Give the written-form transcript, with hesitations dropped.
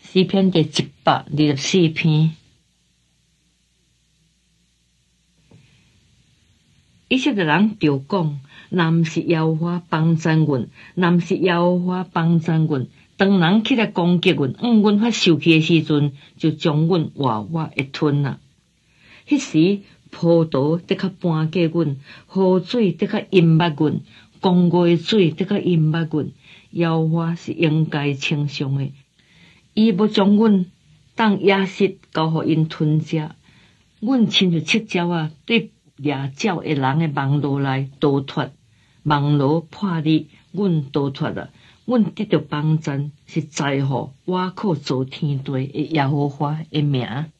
诗篇第124篇。以色列人就讲：若毋是耶和华帮助阮，若毋是耶和华帮助阮，当人起来攻击阮，阮发受气的时阵，就将阮活活会吞啊！迄时葡萄得较搬过阮，河水得较淹没阮，江河的水得较淹没阮。耶和华是应该称颂的，伊要将阮当野食交互因吞食。阮亲像赤鸟啊，对掠鸟的人的网络内逃脱，网络破裂，阮逃脱了。阮得到帮助，是在乎挖苦造天地的耶和华的名。